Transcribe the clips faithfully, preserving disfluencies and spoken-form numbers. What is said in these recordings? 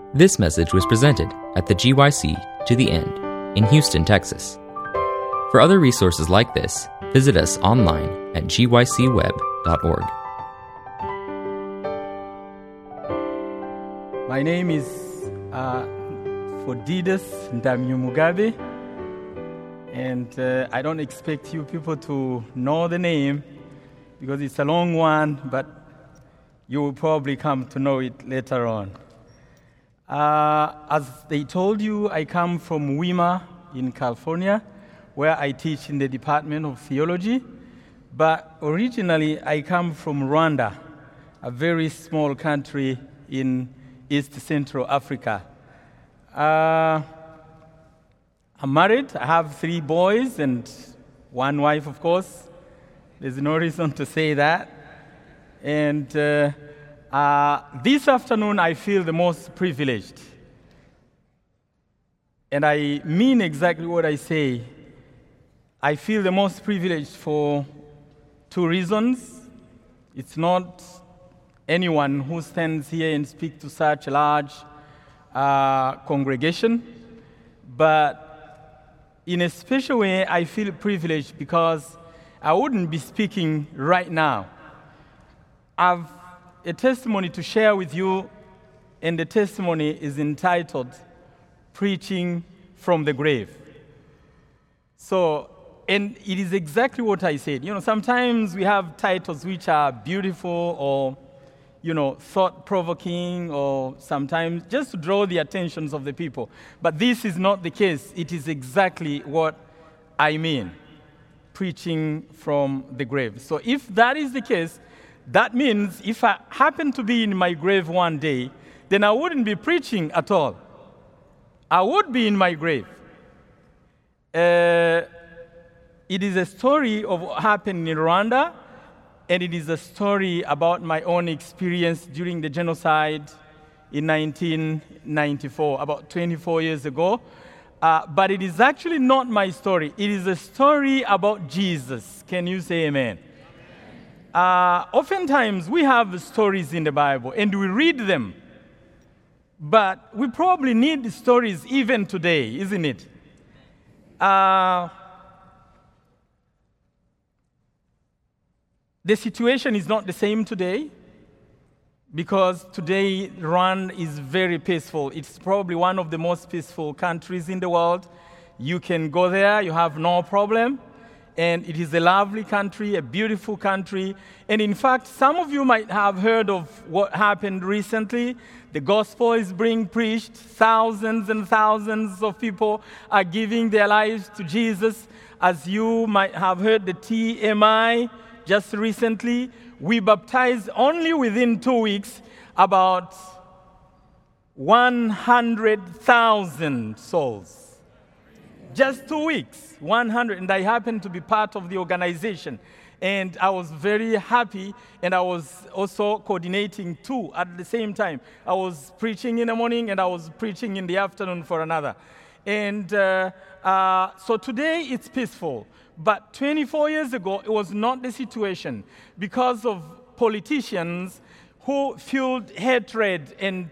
This message was presented at the G Y C To the End in Houston, Texas. For other resources like this, visit us online at g y c web dot org. My name is uh, Fodidas Ndamyumugabe, and uh, I don't expect you people to know the name because it's a long one, but you will probably come to know it later on. Uh, as they told you, I come from Wima in California, where I teach in the Department of Theology, but originally I come from Rwanda, a very small country in East Central Africa. Uh, I'm married. I have three boys and one wife, of course. There's no reason to say that. And uh, uh, this afternoon, I feel the most privileged. And I mean exactly what I say. I feel the most privileged for two reasons. It's not anyone who stands here and speaks to such a large uh, congregation, but in a special way, I feel privileged because I wouldn't be speaking right now. I have a testimony to share with you, and the testimony is entitled Preaching from the Grave. So, and it is exactly what I said. You know, sometimes we have titles which are beautiful or, you know, thought-provoking, or sometimes just to draw the attentions of the people. But this is not the case. It is exactly what I mean, preaching from the grave. So if that is the case, that means if I happen to be in my grave one day, then I wouldn't be preaching at all. I would be in my grave. Uh, it is a story of what happened in Rwanda, and it is a story about my own experience during the genocide in nineteen ninety-four, about twenty-four years ago. Uh, but it is actually not my story. It is a story about Jesus. Can you say amen? Uh, oftentimes, we have stories in the Bible, and we read them. But we probably need stories even today, isn't it? Uh, The situation is not the same today, because today Rwanda is very peaceful. It's probably one of the most peaceful countries in the world. You can go there, you have no problem. And it is a lovely country, a beautiful country. And in fact, some of you might have heard of what happened recently. The gospel is being preached. Thousands and thousands of people are giving their lives to Jesus. As you might have heard, the T M I, just recently, we baptized only within two weeks about one hundred thousand souls. Just two weeks, one hundred. And I happened to be part of the organization. And I was very happy, and I was also coordinating two at the same time. I was preaching in the morning, and I was preaching in the afternoon for another. And uh, uh, so today it's peaceful. But twenty-four years ago, it was not the situation because of politicians who fueled hatred and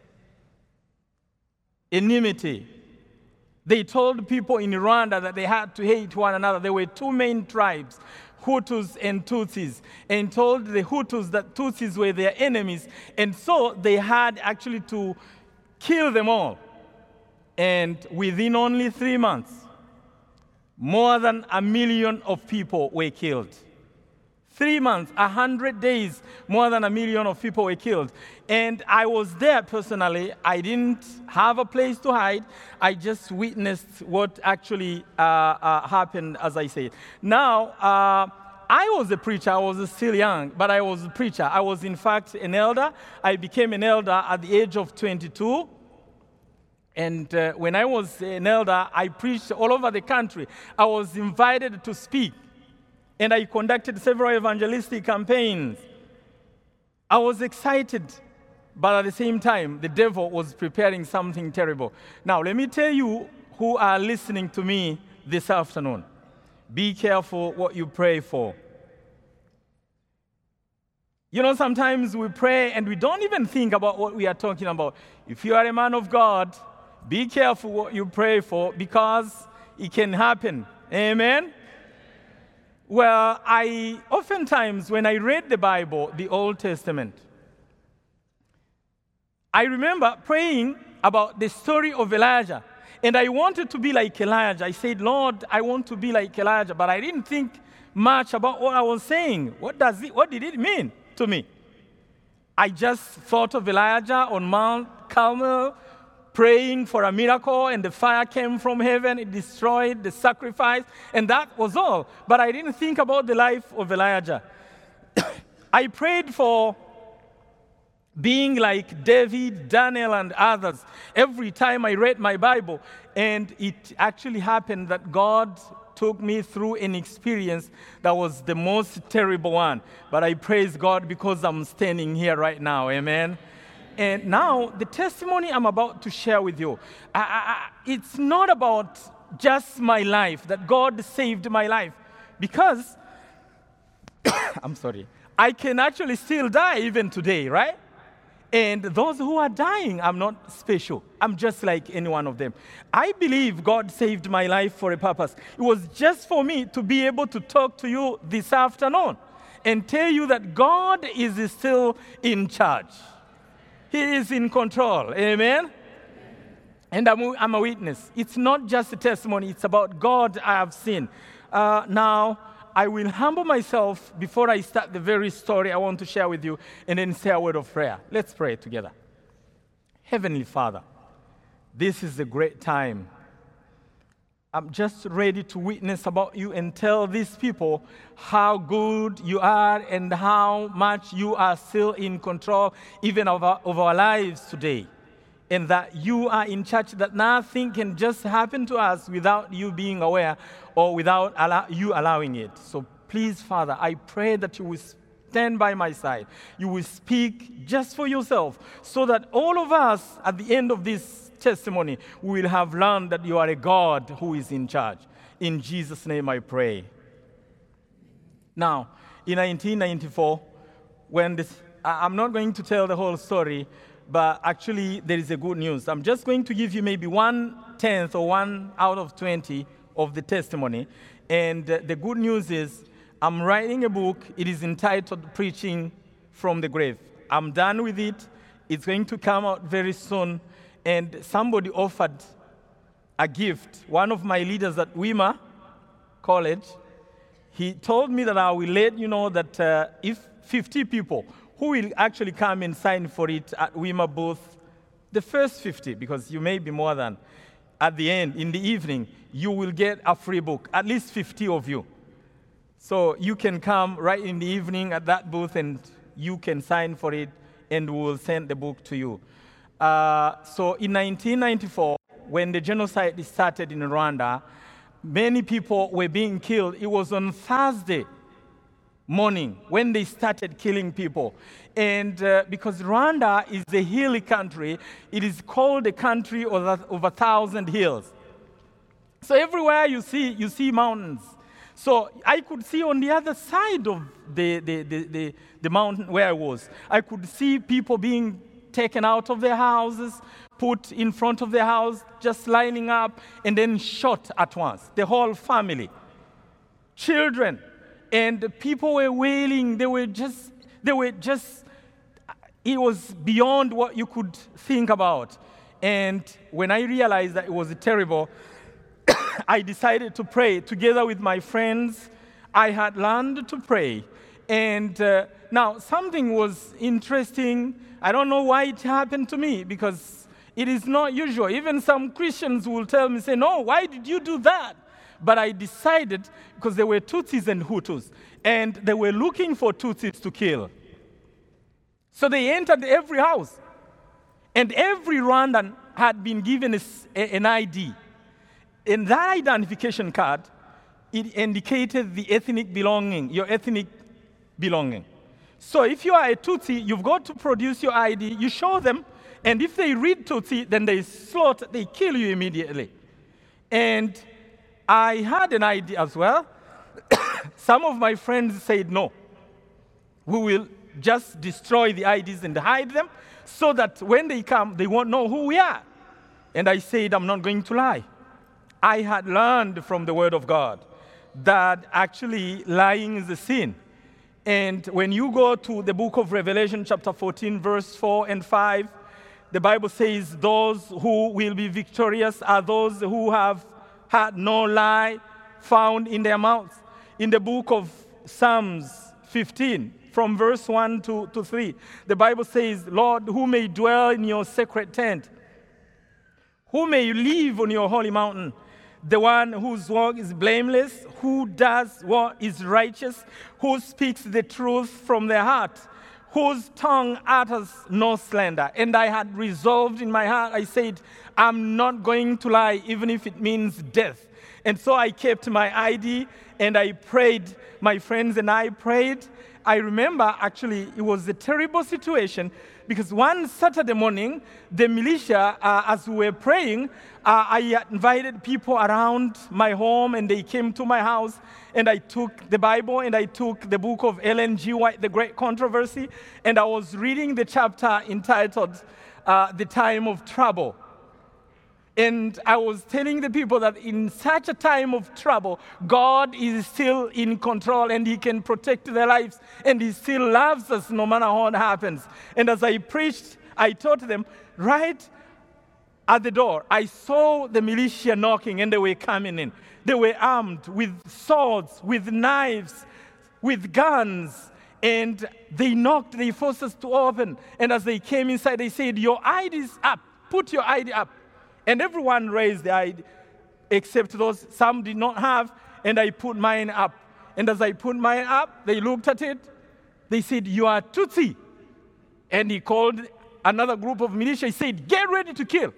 enmity. They told people in Rwanda that they had to hate one another. There were two main tribes, Hutus and Tutsis, and told the Hutus that Tutsis were their enemies. And so they had actually to kill them all. And within only three months, more than a million of people were killed. Three months, a hundred days, more than a million of people were killed. And I was there personally. I didn't have a place to hide. I just witnessed what actually uh, uh, happened, as I said. Now, uh, I was a preacher. I was still young, but I was a preacher. I was, in fact, an elder. I became an elder at the age of twenty-two. And uh, when I was an elder, I preached all over the country. I was invited to speak, and I conducted several evangelistic campaigns. I was excited, but at the same time, the devil was preparing something terrible. Now, let me tell you who are listening to me this afternoon. Be careful what you pray for. You know, sometimes we pray and we don't even think about what we are talking about. If you are a man of God, be careful what you pray for because it can happen. Amen? Well, I oftentimes, when I read the Bible, the Old Testament, I remember praying about the story of Elijah. And I wanted to be like Elijah. I said, Lord, I want to be like Elijah. But I didn't think much about what I was saying. What does it, what did it mean to me? I just thought of Elijah on Mount Carmel, praying for a miracle, and the fire came from heaven, it destroyed the sacrifice, and that was all. But I didn't think about the life of Elijah. I prayed for being like David, Daniel, and others every time I read my Bible, and it actually happened that God took me through an experience that was the most terrible one. But I praise God because I'm standing here right now, amen? And now, the testimony I'm about to share with you, I, I, it's not about just my life, that God saved my life. Because, I'm sorry, I can actually still die even today, right? And those who are dying, I'm not special. I'm just like any one of them. I believe God saved my life for a purpose. It was just for me to be able to talk to you this afternoon and tell you that God is still in charge. He is in control. Amen? And I'm, I'm a witness. It's not just a testimony. It's about God I have seen. Uh, now, I will humble myself before I start the very story I want to share with you and then say a word of prayer. Let's pray together. Heavenly Father, this is a great time. I'm just ready to witness about you and tell these people how good you are and how much you are still in control even of our, of our lives today. And that you are in charge, that nothing can just happen to us without you being aware or without allow, you allowing it. So please, Father, I pray that you will stand by my side. You will speak just for yourself so that all of us at the end of this testimony will have learned that you are a God who is in charge. In Jesus' name I pray. Now, in nineteen ninety-four, when this, I'm not going to tell the whole story, but actually, there is a good news. I'm just going to give you maybe one-tenth or one out of twenty of the testimony. And uh, the good news is I'm writing a book. It is entitled Preaching from the Grave. I'm done with it. It's going to come out very soon. And somebody offered a gift. One of my leaders at Weimar College, he told me that I will let you know that uh, if fifty people who will actually come and sign for it at Weimar booth, the first fifty, because you may be more than, at the end, in the evening, you will get a free book, at least fifty of you. So you can come right in the evening at that booth and you can sign for it and we'll send the book to you. Uh, so in nineteen ninety-four, when the genocide started in Rwanda, many people were being killed. It was on Thursday morning when they started killing people. And uh, because Rwanda is a hilly country, it is called a country of a, of a thousand hills. So everywhere you see, you see mountains. So I could see on the other side of the, the, the, the, the mountain where I was, I could see people being taken out of their houses, put in front of their house, just lining up, and then shot at once. The whole family. Children. And people were wailing. They were just, they were just, it was beyond what you could think about. And when I realized that it was terrible, I decided to pray together with my friends. I had learned to pray. And uh, now something was interesting. I don't know why it happened to me because it is not usual. Even some Christians will tell me, say, no, why did you do that? But I decided, because there were Tutsis and Hutus, and they were looking for Tutsis to kill. So they entered every house. And every Rwandan had been given a, a, an I D. And that identification card, it indicated the ethnic belonging, your ethnic belonging. So if you are a Tutsi, you've got to produce your I D, you show them, and if they read Tutsi, then they slaughter, they kill you immediately. And I had an I D as well. Some of my friends said, no, we will just destroy the I Ds and hide them so that when they come, they won't know who we are. And I said, I'm not going to lie. I had learned from the Word of God that actually lying is a sin. And when you go to the book of Revelation, chapter fourteen, verse four and five, the Bible says those who will be victorious are those who have had no lie found in their mouths. In the book of Psalms fifteen, from verse one to, to three, the Bible says, Lord, who may dwell in your sacred tent? Who may live on your holy mountain? The one whose walk is blameless, who does what is righteous, who speaks the truth from their heart, whose tongue utters no slander. And I had resolved in my heart, I said, I'm not going to lie, even if it means death. And so I kept my I D, and I prayed. My friends and I prayed. I remember, actually, it was a terrible situation, because one Saturday morning, the militia, uh, as we were praying, uh, I invited people around my home, and they came to my house, and I took the Bible, and I took the book of Ellen G. White, The Great Controversy, and I was reading the chapter entitled, uh, The Time of Trouble. And I was telling the people that in such a time of trouble, God is still in control and He can protect their lives. And He still loves us no matter what happens. And as I preached, I taught them, right at the door, I saw the militia knocking and they were coming in. They were armed with swords, with knives, with guns. And they knocked, they forced us to open. And as they came inside, they said, your I D is up. Put your I D up. And everyone raised the I D, except those some did not have, and I put mine up. And as I put mine up, they looked at it. They said, you are Tutsi. And he called another group of militia. He said, get ready to kill.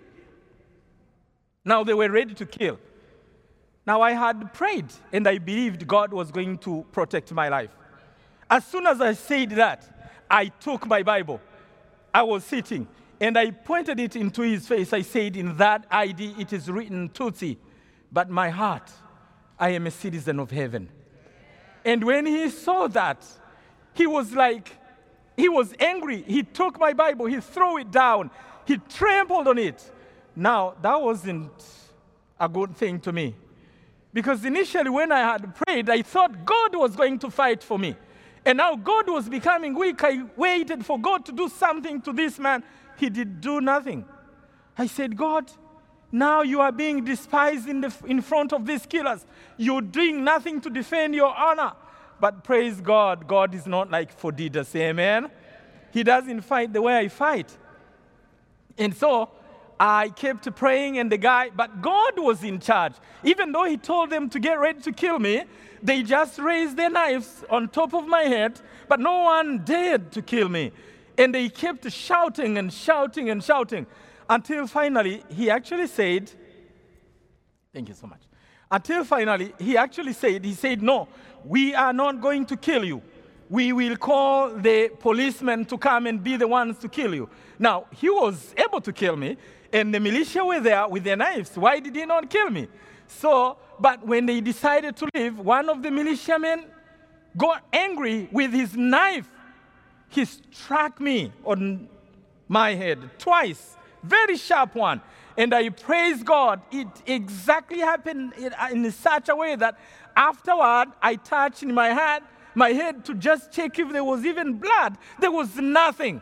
Now they were ready to kill. Now I had prayed, and I believed God was going to protect my life. As soon as I said that, I took my Bible. I was sitting. And I pointed it into his face. I said, in that I D, it is written Tutsi. But my heart, I am a citizen of heaven. And when he saw that, he was like, he was angry. He took my Bible. He threw it down. He trampled on it. Now, that wasn't a good thing to me. Because initially when I had prayed, I thought God was going to fight for me. And now God was becoming weak. I waited for God to do something to this man. He did do nothing. I said, God, now you are being despised in, the, in front of these killers. You're doing nothing to defend your honor. But praise God, God is not like Fodidas, amen? He doesn't fight the way I fight. And so I kept praying, and the guy, but God was in charge. Even though he told them to get ready to kill me, they just raised their knives on top of my head, but no one dared to kill me. And they kept shouting and shouting and shouting until finally he actually said, thank you so much. Until finally he actually said, he said, no, we are not going to kill you. We will call the policemen to come and be the ones to kill you. Now, he was able to kill me, and the militia were there with their knives. Why did he not kill me? So, but when they decided to leave, one of the militiamen got angry with his knife. He struck me on my head twice, very sharp one. And I praise God, it exactly happened in such a way that afterward, I touched in my head, my head to just check if there was even blood. There was nothing.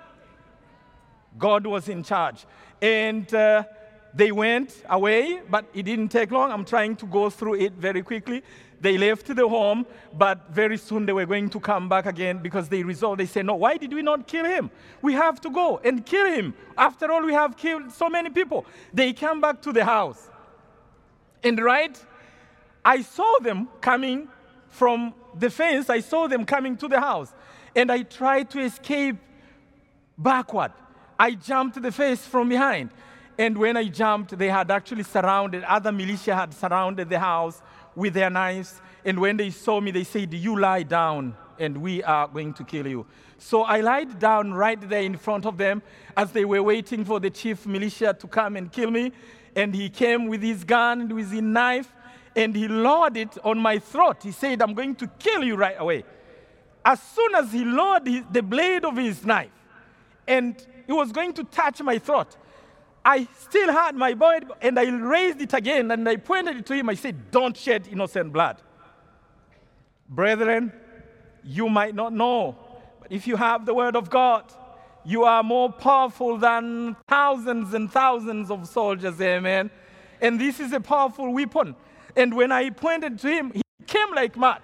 God was in charge. And uh, they went away, but it didn't take long. I'm trying to go through it very quickly. They left the home, but very soon they were going to come back again because they resolved. They said, no, why did we not kill him? We have to go and kill him. After all, we have killed so many people. They come back to the house. And right, I saw them coming from the fence. I saw them coming to the house. And I tried to escape backward. I jumped the fence from behind. And when I jumped, they had actually surrounded, other militia had surrounded the house with their knives. And when they saw me, they said, you lie down and we are going to kill you. So I lied down right there in front of them as they were waiting for the chief militia to come and kill me. And he came with his gun and with his knife, and he lowered it on my throat. He said, I'm going to kill you right away. as soon as he lowered his, the blade of his knife, and he was going to touch my throat, I still had my body, and I raised it again, and I pointed it to him. I said, don't shed innocent blood. Brethren, you might not know, but if you have the word of God, you are more powerful than thousands and thousands of soldiers, amen. And this is a powerful weapon. And when I pointed to him, he came like mad.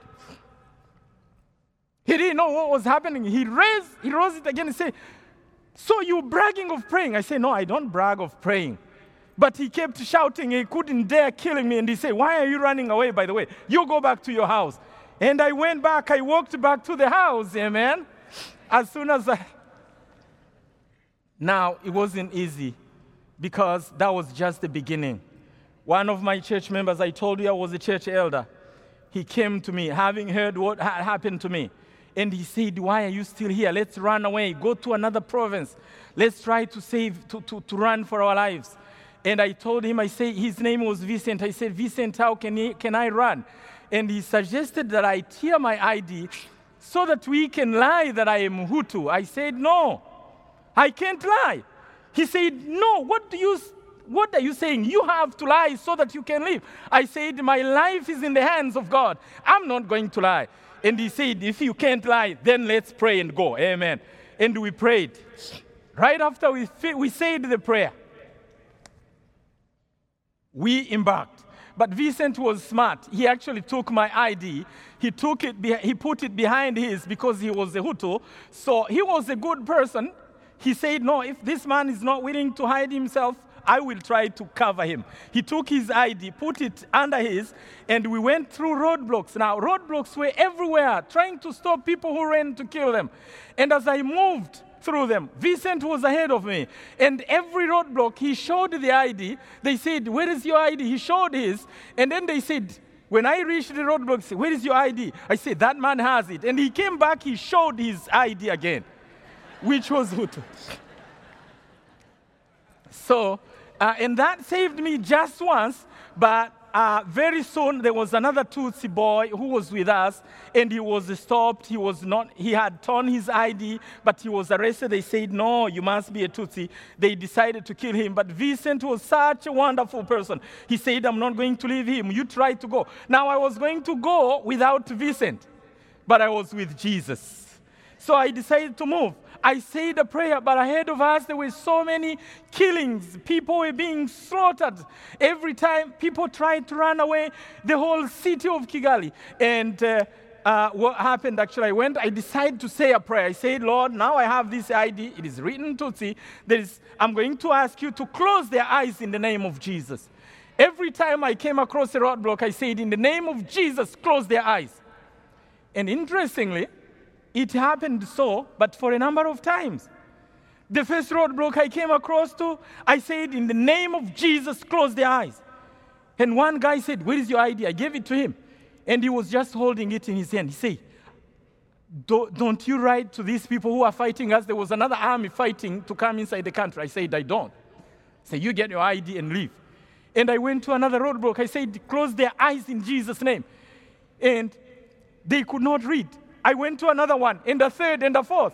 He didn't know what was happening. He raised, he rose it again and said, so you bragging of praying? I said, no, I don't brag of praying. But he kept shouting. He couldn't dare killing me. And he said, why are you running away, by the way? You go back to your house. And I went back. I walked back to the house, amen. As soon as I... Now, it wasn't easy because that was just the beginning. One of my church members, I told you I was a church elder. He came to me, having heard what had happened to me. And he said, why are you still here? Let's run away. Go to another province. Let's try to save, to, to, to run for our lives. And I told him, I said, his name was Vincent. I said, Vincent, how can, he, can I run? And he suggested that I tear my I D so that we can lie that I am Hutu. I said, no, I can't lie. He said, no, what do you What are you saying? You have to lie so that you can live. I said, my life is in the hands of God. I'm not going to lie. And he said, if you can't lie, then let's pray and go. Amen. And we prayed. Right after we, we said the prayer, we embarked. But Vincent was smart. He actually took my I D. He took it, he put it behind his because he was a Hutu. So he was a good person. He said, no, if this man is not willing to hide himself, I will try to cover him. He took his I D, put it under his, and we went through roadblocks. Now, roadblocks were everywhere, trying to stop people who ran to kill them. And as I moved through them, Vincent was ahead of me. And every roadblock, he showed the I D. They said, where is your I D? He showed his. And then they said, when I reached the roadblocks, where is your I D? I said, that man has it. And he came back, he showed his I D again, which was Hutu. So, Uh, and that saved me just once, but uh, very soon there was another Tutsi boy who was with us, and he was stopped. He was not. He had torn his I D, but he was arrested. They said, no, you must be a Tutsi. They decided to kill him. But Vincent was such a wonderful person. He said, I'm not going to leave him. You try to go. Now, I was going to go without Vincent, but I was with Jesus. So I decided to move. I said a prayer, but ahead of us, there were so many killings. People were being slaughtered. Every time people tried to run away, the whole city of Kigali. And uh, uh, what happened, actually, I went, I decided to say a prayer. I said, Lord, now I have this I D. It is written Tutsi. There is, I'm going to ask you to close their eyes in the name of Jesus. Every time I came across a roadblock, I said, in the name of Jesus, close their eyes. And interestingly, it happened so, but for a number of times. The first roadblock I came across to, I said, in the name of Jesus, close their eyes. And one guy said, where is your I D? I gave it to him. And he was just holding it in his hand. He said, don't you write to these people who are fighting us? There was another army fighting to come inside the country. I said, I don't. I said, you get your I D and leave. And I went to another roadblock. I said, close their eyes in Jesus' name. And they could not read. I went to another one, and the third, and the fourth.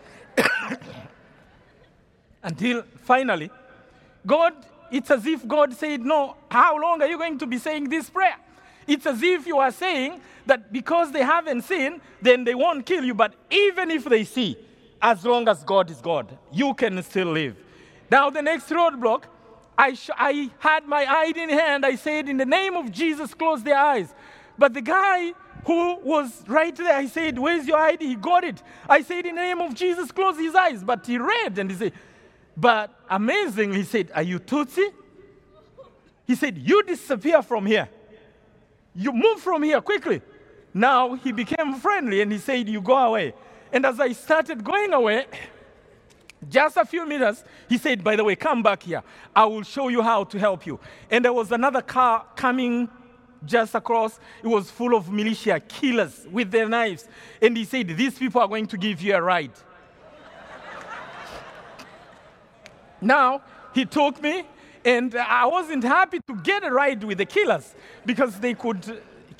Until finally, God, it's as if God said, no, how long are you going to be saying this prayer? It's as if you are saying that because they haven't seen, then they won't kill you. But even if they see, as long as God is God, you can still live. Now the next roadblock, I, sh- I had my I D in hand. I said, in the name of Jesus, close their eyes. But the guy who was right there, I said, where's your I D? He got it. I said, in the name of Jesus, close his eyes. But he read, and he said, but amazingly, he said, are you Tutsi? He said, you disappear from here. You move from here quickly. Now he became friendly, and he said, you go away. And as I started going away, just a few minutes, he said, by the way, come back here. I will show you how to help you. And there was another car coming just across. It was full of militia killers with their knives. And he said, these people are going to give you a ride. Now, he took me, and I wasn't happy to get a ride with the killers because they could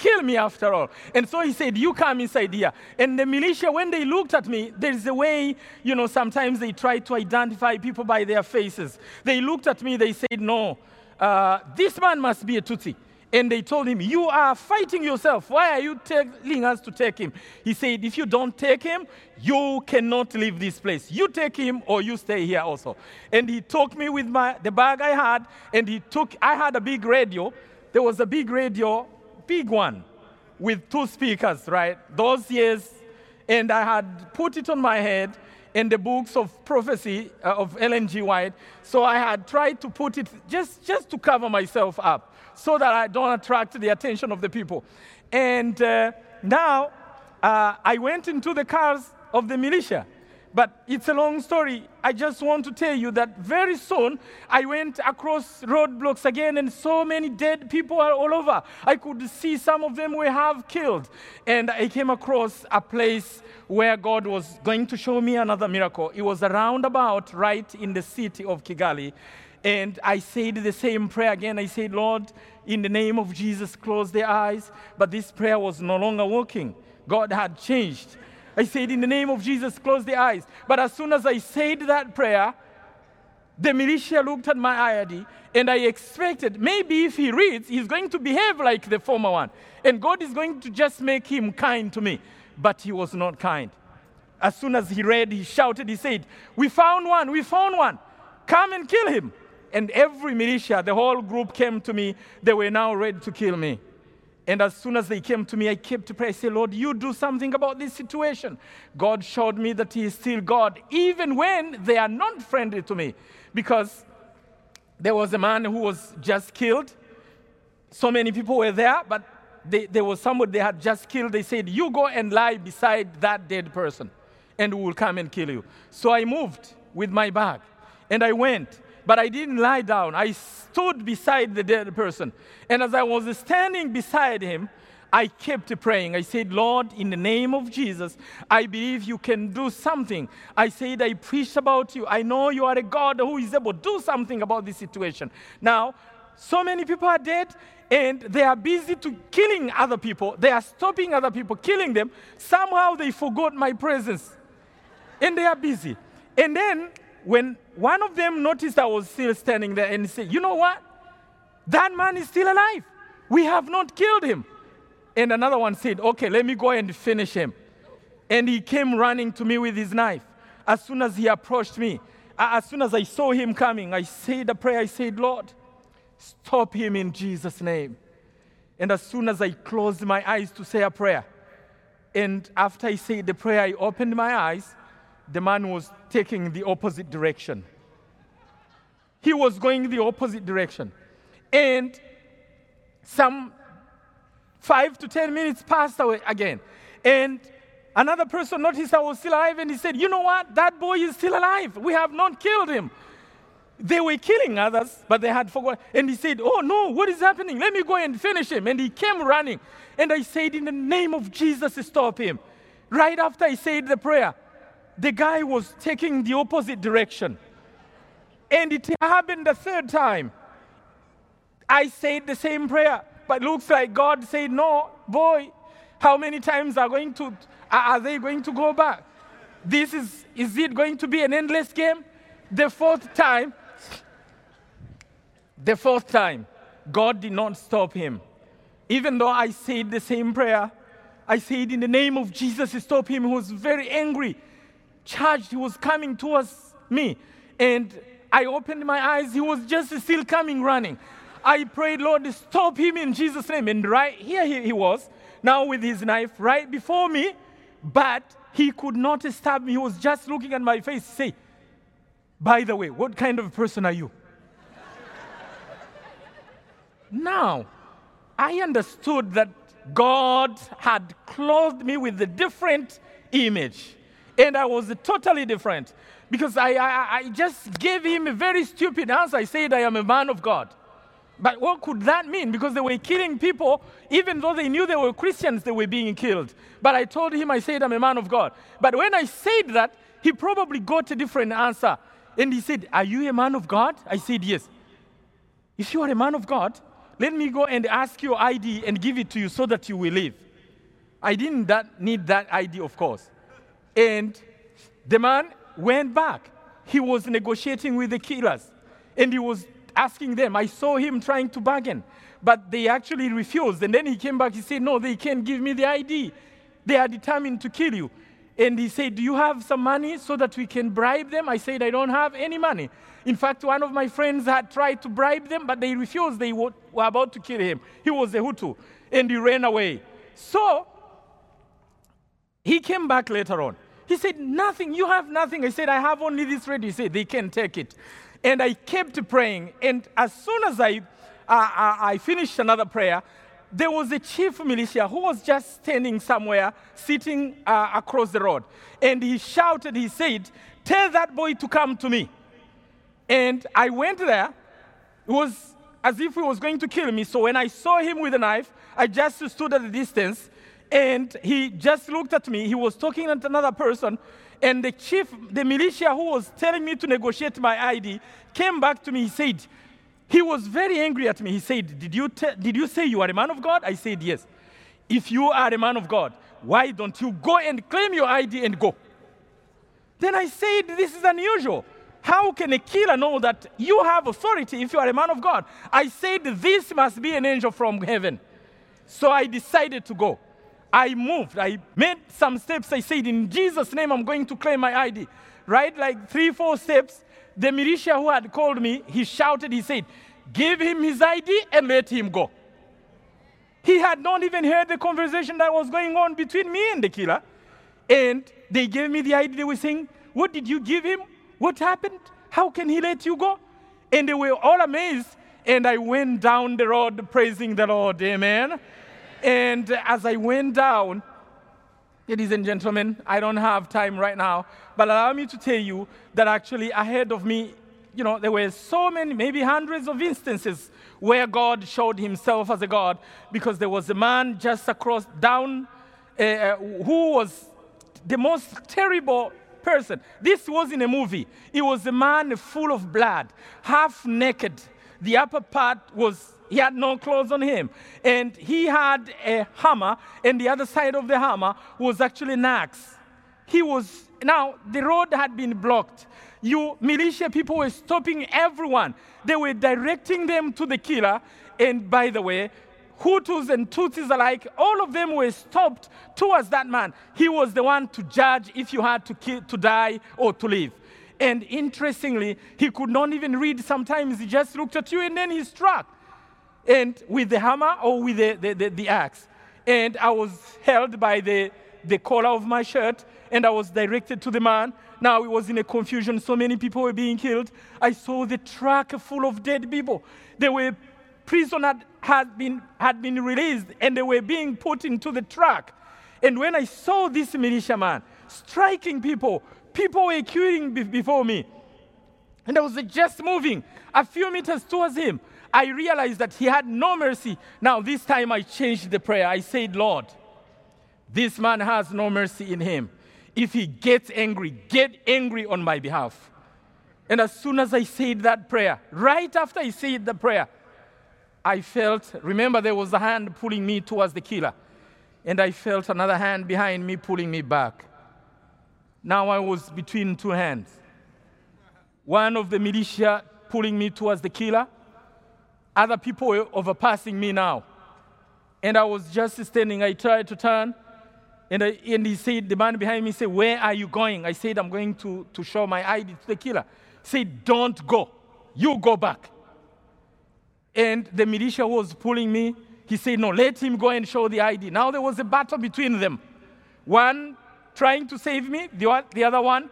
kill me after all. And so he said, you come inside here. And the militia, when they looked at me, there's a way, you know, sometimes they try to identify people by their faces. They looked at me, they said, no, uh, this man must be a Tutsi. And they told him, you are fighting yourself. Why are you telling us to take him? He said, if you don't take him, you cannot leave this place. You take him or you stay here also. And he took me with my the bag I had, and he took, I had a big radio. There was a big radio, big one, with two speakers, right? Those years, and I had put it on my head in the books of prophecy uh, of Ellen G. White. So I had tried to put it just, just to cover myself up, so that I don't attract the attention of the people. And uh, now, uh, I went into the cars of the militia. But it's a long story. I just want to tell you that very soon, I went across roadblocks again, and so many dead people are all over. I could see some of them were half killed. And I came across a place where God was going to show me another miracle. It was a roundabout right in the city of Kigali. And I said the same prayer again. I said, Lord, in the name of Jesus, close their eyes. But this prayer was no longer working. God had changed. I said, in the name of Jesus, close the eyes. But as soon as I said that prayer, the militia looked at my I D, and I expected maybe if he reads, he's going to behave like the former one. And God is going to just make him kind to me. But he was not kind. As soon as he read, he shouted, he said, we found one, we found one. Come and kill him. And every militia, the whole group came to me. They were now ready to kill me. And as soon as they came to me, I kept praying. I said, Lord, you do something about this situation. God showed me that he is still God, even when they are not friendly to me. Because there was a man who was just killed. So many people were there, but they, there was somebody they had just killed. They said, you go and lie beside that dead person, and we will come and kill you. So I moved with my bag, and I went. But I didn't lie down. I stood beside the dead person. And as I was standing beside him, I kept praying. I said, Lord, in the name of Jesus, I believe you can do something. I said, I preached about you. I know you are a God who is able to do something about this situation. Now, so many people are dead, and they are busy to killing other people. They are stopping other people, killing them. Somehow they forgot my presence. And they are busy. And then, when one of them noticed I was still standing there, and he said, you know what? That man is still alive. We have not killed him. And another one said, okay, let me go and finish him. And he came running to me with his knife. As soon as he approached me, as soon as I saw him coming, I said a prayer. I said, Lord, stop him in Jesus' name. And as soon as I closed my eyes to say a prayer, and after I said the prayer, I opened my eyes, the man was taking the opposite direction. He was going the opposite direction. And some five to ten minutes passed away again. And another person noticed I was still alive, and he said, you know what? That boy is still alive. We have not killed him. They were killing others, but they had forgotten. And he said, oh no, what is happening? Let me go and finish him. And he came running. And I said, in the name of Jesus, stop him. Right after I said the prayer, the guy was taking the opposite direction. And it happened the third time. I said the same prayer, but looks like God said, no, boy, how many times are going to are they going to go back? This is, is it going to be an endless game? The fourth time, the fourth time, God did not stop him. Even though I said the same prayer, I said in the name of Jesus, stop him. He was very angry. Charged, he was coming towards me, and I opened my eyes. He was just still coming running. I prayed, Lord, stop him in Jesus' name. And right here he, he was, now with his knife right before me, but he could not stab me. He was just looking at my face, say, by the way, what kind of person are you? Now, I understood that God had clothed me with a different image. And I was totally different, because I, I, I just gave him a very stupid answer. I said, I am a man of God. But what could that mean? Because they were killing people, even though they knew they were Christians, they were being killed. But I told him, I said, I'm a man of God. But when I said that, he probably got a different answer. And he said, are you a man of God? I said, yes. If you are a man of God, let me go and ask your I D and give it to you so that you will leave. I didn't that need that I D, of course. And the man went back. He was negotiating with the killers. And he was asking them. I saw him trying to bargain. But they actually refused. And then he came back. He said, no, they can't give me the I D. They are determined to kill you. And he said, do you have some money so that we can bribe them? I said, I don't have any money. In fact, one of my friends had tried to bribe them, but they refused. They were about to kill him. He was a Hutu. And he ran away. So he came back later on. He said, nothing. You have nothing. I said, I have only this ready. He said, they can't take it. And I kept praying. And as soon as I, uh, I finished another prayer, there was a chief militia who was just standing somewhere, sitting uh, across the road. And he shouted, he said, tell that boy to come to me. And I went there. It was as if he was going to kill me. So when I saw him with a knife, I just stood at a distance. And he just looked at me. He was talking to another person. And the chief, the militia who was telling me to negotiate my I D, came back to me. He said, he was very angry at me. He said, did you, te- did you say you are a man of God? I said, yes. If you are a man of God, why don't you go and claim your I D and go? Then I said, this is unusual. How can a killer know that you have authority if you are a man of God? I said, this must be an angel from heaven. So I decided to go. I moved. I made some steps. I said, in Jesus' name, I'm going to claim my I D. Right? Like three, four steps. The militia who had called me, he shouted, he said, give him his I D and let him go. He had not even heard the conversation that was going on between me and the killer. And they gave me the I D. They were saying, what did you give him? What happened? How can he let you go? And they were all amazed. And I went down the road praising the Lord. Amen. And as I went down, ladies and gentlemen, I don't have time right now, but allow me to tell you that actually ahead of me, you know, there were so many, maybe hundreds of instances where God showed himself as a God, because there was a man just across down uh, who was the most terrible person. This was in a movie. It was a man full of blood, half naked. The upper part was, he had no clothes on him. And he had a hammer, and the other side of the hammer was actually an axe. He was, now, the road had been blocked. You militia people were stopping everyone. They were directing them to the killer. And by the way, Hutus and Tutsis alike, all of them were stopped towards that man. He was the one to judge if you had to kill, to die or to live. And interestingly, he could not even read. Sometimes he just looked at you and then he struck. And with the hammer or with the, the, the, the axe. And I was held by the, the collar of my shirt, and I was directed to the man. Now it was in a confusion. So many people were being killed. I saw the truck full of dead people. They were prisoners had been, had been released, and they were being put into the truck. And when I saw this militiaman striking people, people were queuing be- before me. And I was just moving a few meters towards him. I realized that he had no mercy. Now, this time I changed the prayer. I said, Lord, this man has no mercy in him. If he gets angry, get angry on my behalf. And as soon as I said that prayer, right after I said the prayer, I felt, remember there was a hand pulling me towards the killer. And I felt another hand behind me pulling me back. Now I was between two hands. One of the militia pulling me towards the killer. Other people were overpassing me now. And I was just standing. I tried to turn. And, I, and he said, the man behind me said, where are you going? I said, I'm going to, to show my I D to the killer. He said, don't go. You go back. And the militia was pulling me. He said, no, let him go and show the I D. Now there was a battle between them. One trying to save me, the, the other one.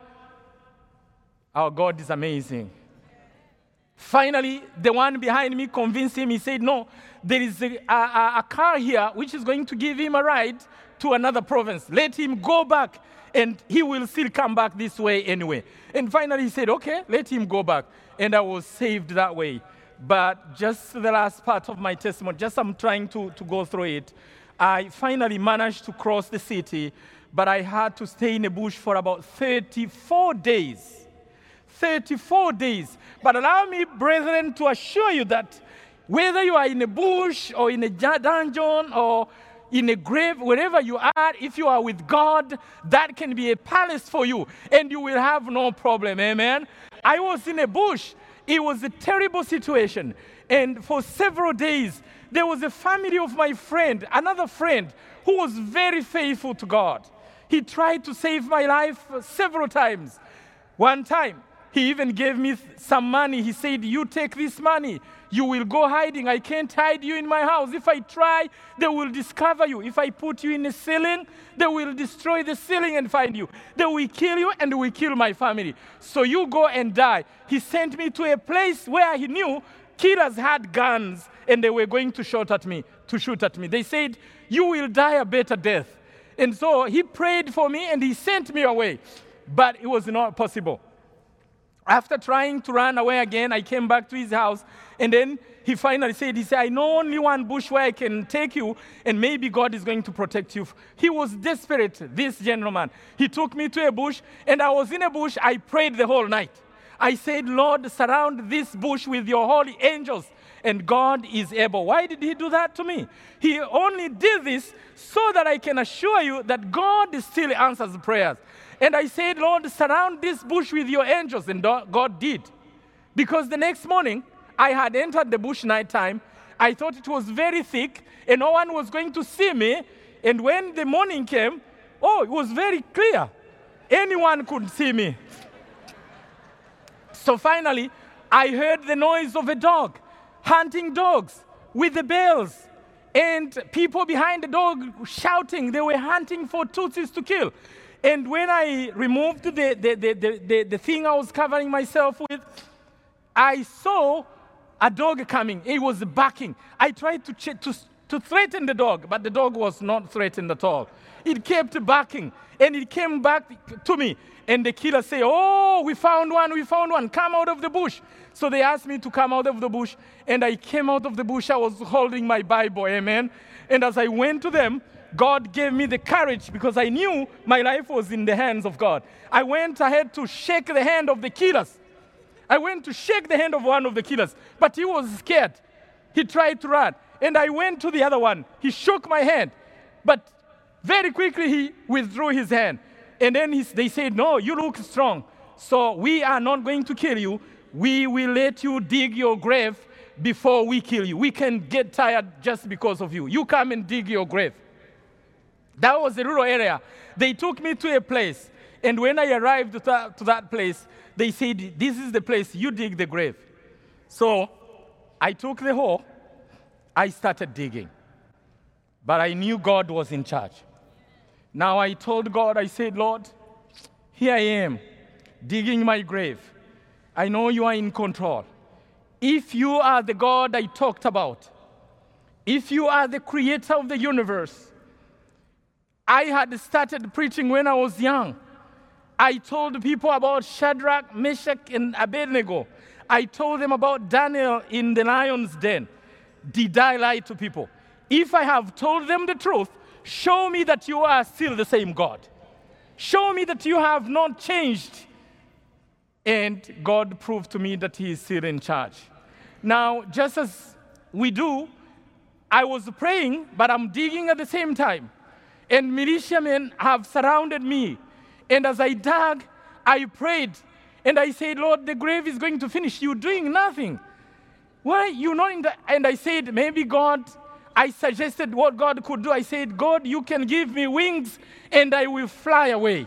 Our God is amazing. Finally, the one behind me convinced him. He said, no, there is a, a, a car here which is going to give him a ride to another province. Let him go back, and he will still come back this way anyway. And finally, he said, okay, let him go back. And I was saved that way. But just the last part of my testimony, just I'm trying to, to go through it, I finally managed to cross the city, but I had to stay in the bush for about thirty-four days. thirty-four days. But allow me, brethren, to assure you that Whether you are in a bush or in a dungeon or in a grave, wherever you are, if you are with God, that can be a palace for you, and you will have no problem, amen? I was in a bush. It was a terrible situation, and for several days, there was a family of my friend, another friend, who was very faithful to God. He tried to save my life several times. One time, he even gave me some money. He said, you take this money. You will go hiding. I can't hide you in my house. If I try, they will discover you. If I put you in a ceiling, they will destroy the ceiling and find you. They will kill you and they will kill my family. So you go and die. He sent me to a place where he knew killers had guns and they were going to shoot at me, to shoot at me. They said, you will die a better death. And so he prayed for me and he sent me away. But it was not possible. After trying to run away again, I came back to his house, and then he finally said, he said, I know only one bush where I can take you, and maybe God is going to protect you. He was desperate, this gentleman. He took me to a bush, and I was in a bush. I prayed the whole night. I said, Lord, surround this bush with your holy angels, and God is able. Why did he do that to me? He only did this so that I can assure you that God still answers prayers. And I said, Lord, surround this bush with your angels. And God did. Because the next morning, I had entered the bush nighttime. I thought it was very thick, and no one was going to see me. And when the morning came, oh, it was very clear. Anyone could see me. So finally, I heard the noise of a dog, hunting dogs with the bells. And people behind the dog shouting. They were hunting for Tutsis to kill. And when I removed the, the, the, the, the, the thing I was covering myself with, I saw a dog coming. It was barking. I tried to, ch- to, to threaten the dog, but the dog was not threatened at all. It kept barking, and it came back to me. And the killer said, oh, we found one, we found one. Come out of the bush. So they asked me to come out of the bush, and I came out of the bush. I was holding my Bible, amen. And as I went to them, God gave me the courage because I knew my life was in the hands of God. I went ahead to shake the hand of the killers. I went to shake the hand of one of the killers, but he was scared. He tried to run. And I went to the other one. He shook my hand, but very quickly he withdrew his hand. And then he, they said, no, you look strong. So we are not going to kill you. We will let you dig your grave before we kill you. We can get tired just because of you. You come and dig your grave. That was a rural area. They took me to a place. And when I arrived to that, to that place, they said, this is the place, you dig the grave. So I took the hoe. I started digging. But I knew God was in charge. Now I told God, I said, Lord, here I am, digging my grave. I know you are in control. If you are the God I talked about, if you are the creator of the universe, I had started preaching when I was young. I told people about Shadrach, Meshach, and Abednego. I told them about Daniel in the lion's den. Did I lie to people? If I have told them the truth, show me that you are still the same God. Show me that you have not changed. And God proved to me that he is still in charge. Now, just as we do, I was praying, but I'm digging at the same time. And militiamen have surrounded me. And as I dug, I prayed. And I said, Lord, the grave is going to finish. You're doing nothing. Why? You're not in the... And I said, maybe God... I suggested what God could do. I said, God, you can give me wings and I will fly away.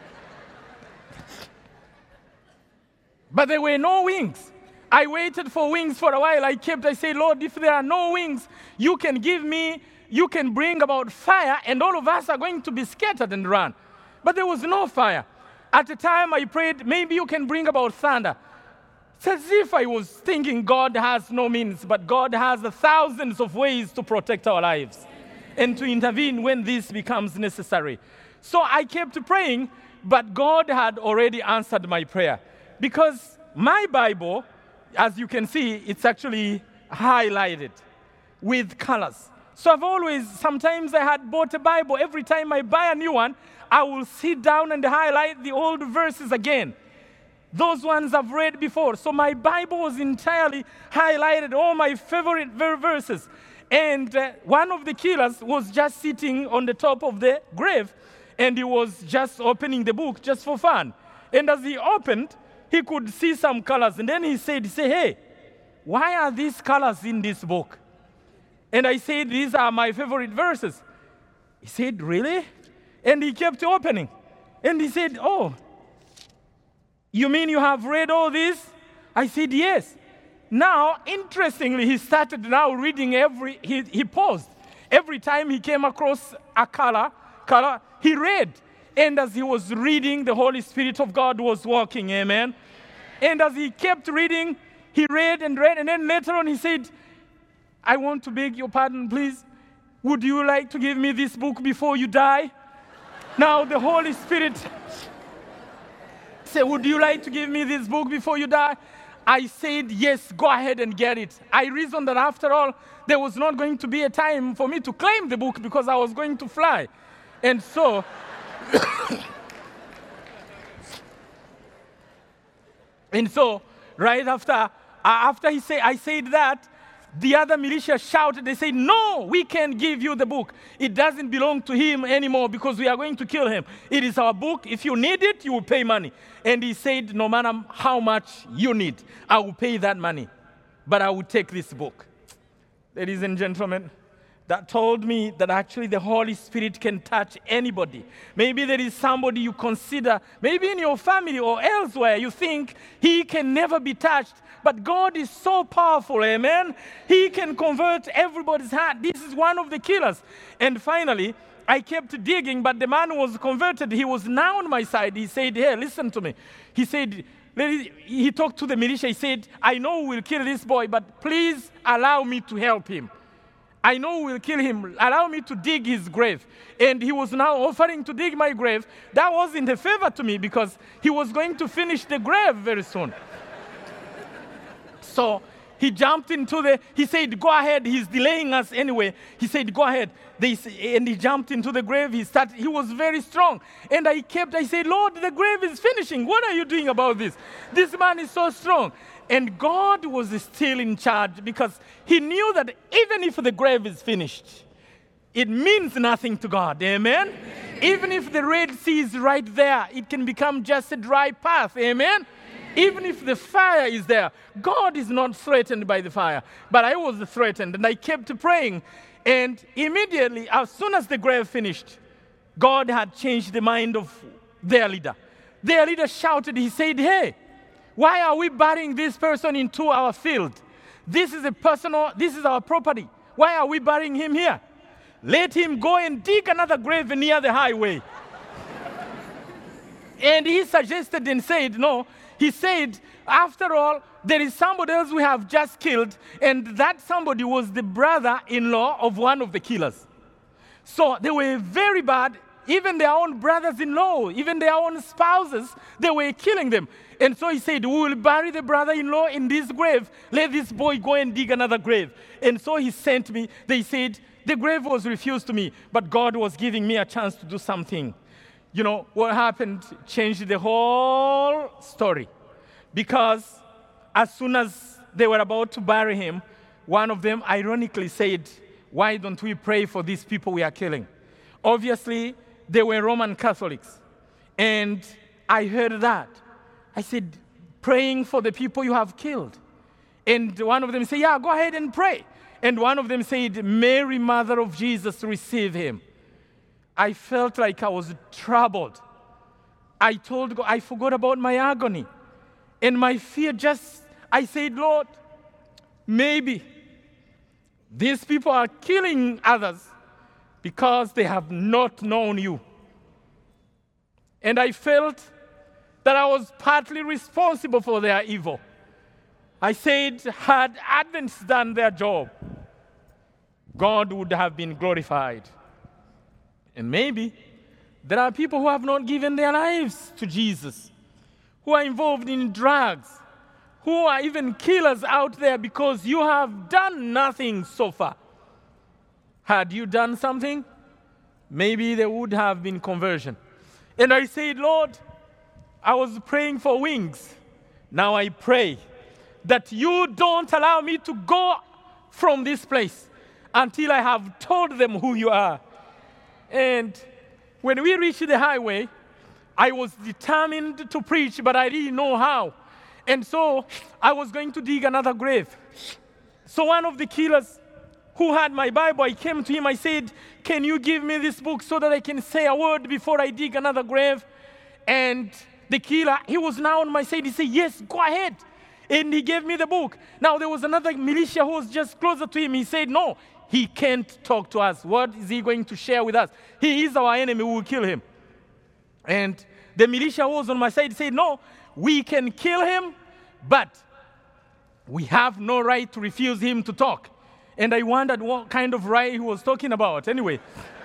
But there were no wings. I waited for wings for a while. I kept, I said, Lord, if there are no wings, you can give me... You can bring about fire, and all of us are going to be scattered and run. But there was no fire. At the time I prayed, maybe you can bring about thunder. It's as if I was thinking God has no means, but God has thousands of ways to protect our lives and to intervene when this becomes necessary. So I kept praying, but God had already answered my prayer. Because my Bible, as you can see, it's actually highlighted with colors. So I've always, sometimes I had bought a Bible. Every time I buy a new one, I will sit down and highlight the old verses again. Those ones I've read before. So my Bible was entirely highlighted, all my favorite verses. And uh, one of the killers was just sitting on the top of the grave, and he was just opening the book just for fun. And as he opened, he could see some colors. And then he said, say, hey, why are these colors in this book? And I said, these are my favorite verses. He said, really? And he kept opening. And he said, oh, you mean you have read all this? I said, yes. Now, interestingly, he started now reading every, he, he paused. Every time he came across a color, color, he read. And as he was reading, the Holy Spirit of God was walking, amen? And as he kept reading, he read and read, and then later on he said, I want to beg your pardon, please. Would you like to give me this book before you die? Now the Holy Spirit said, would you like to give me this book before you die? I said, yes, go ahead and get it. I reasoned that after all, there was not going to be a time for me to claim the book because I was going to fly. And so, and so, right after, uh, after he say, I said that, the other militia shouted, they said, no, we can't give you the book. It doesn't belong to him anymore because we are going to kill him. It is our book. If you need it, you will pay money. And he said, no matter how much you need, I will pay that money. But I will take this book. Ladies and gentlemen, that told me that actually the Holy Spirit can touch anybody. Maybe there is somebody you consider, maybe in your family or elsewhere, you think he can never be touched. But God is so powerful, amen? He can convert everybody's heart. This is one of the killers. And finally, I kept digging, but the man was converted. He was now on my side. He said, hey, listen to me. He said, he talked to the militia. He said, I know we'll kill this boy, but please allow me to help him. I know we'll kill him. Allow me to dig his grave. And he was now offering to dig my grave. That wasn't a favor to me because he was going to finish the grave very soon. So he jumped into the, he said, go ahead, he's delaying us anyway. He said, go ahead. They, and he jumped into the grave. He started, he was very strong. And I kept, I said, Lord, the grave is finishing. What are you doing about this? This man is so strong. And God was still in charge because he knew that even if the grave is finished, it means nothing to God. Amen? Amen. Even if the Red Sea is right there, it can become just a dry path. Amen? Even if the fire is there, God is not threatened by the fire. But I was threatened, and I kept praying. And immediately, as soon as the grave finished, God had changed the mind of their leader. Their leader shouted, he said, hey, why are we burying this person into our field? This is a personal, this is our property. Why are we burying him here? Let him go and dig another grave near the highway. And he suggested and said, no, he said, after all, there is somebody else we have just killed, and that somebody was the brother-in-law of one of the killers. So they were very bad. Even their own brothers-in-law, even their own spouses, they were killing them. And so he said, we will bury the brother-in-law in this grave. Let this boy go and dig another grave. And so he sent me. They said, the grave was refused to me, but God was giving me a chance to do something. You know, what happened changed the whole story. Because as soon as they were about to bury him, one of them ironically said, why don't we pray for these people we are killing? Obviously, they were Roman Catholics. And I heard that. I said, praying for the people you have killed. And one of them said, yeah, go ahead and pray. And one of them said, Mary, Mother of Jesus, receive him. I felt like I was troubled. I told God, I forgot about my agony. And my fear just, I said, Lord, maybe these people are killing others because they have not known you. And I felt that I was partly responsible for their evil. I said, had Adventists done their job, God would have been glorified. And maybe there are people who have not given their lives to Jesus, who are involved in drugs, who are even killers out there because you have done nothing so far. Had you done something, maybe there would have been conversion. And I said, Lord, I was praying for wings. Now I pray that you don't allow me to go from this place until I have told them who you are. And when we reached the highway, I was determined to preach, but I didn't know how. And so I was going to dig another grave. So one of the killers who had my Bible, I came to him, I said, can you give me this book so that I can say a word before I dig another grave? And the killer, he was now on my side. He said, yes, go ahead. And he gave me the book. Now there was another militia who was just closer to him. He said, no, he can't talk to us. What is he going to share with us? He is our enemy. We will kill him. And the militia who was on my side said, no, we can kill him, but we have no right to refuse him to talk. And I wondered what kind of right he was talking about. Anyway,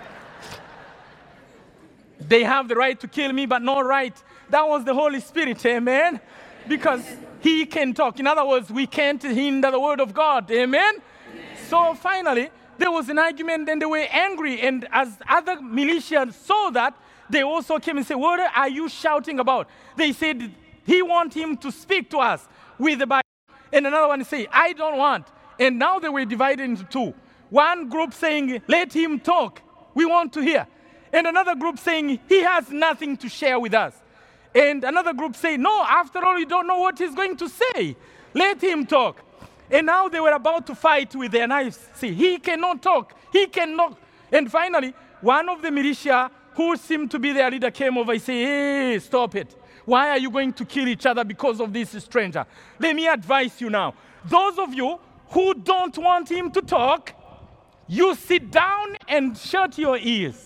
they have the right to kill me, but no right. That was the Holy Spirit, amen? Because he can talk. In other words, we can't hinder the word of God, amen? So finally, there was an argument and they were angry. And as other militias saw that, they also came and said, what are you shouting about? They said, he wants him to speak to us with the Bible. And another one said, I don't want. And now they were divided into two. One group saying, let him talk. We want to hear. And another group saying, he has nothing to share with us. And another group saying, no, after all, you don't know what he's going to say. Let him talk. And now they were about to fight with their knives. See, he cannot talk. He cannot. And finally, one of the militia who seemed to be their leader came over and said, hey, stop it. Why are you going to kill each other because of this stranger? Let me advise you now. Those of you who don't want him to talk, you sit down and shut your ears.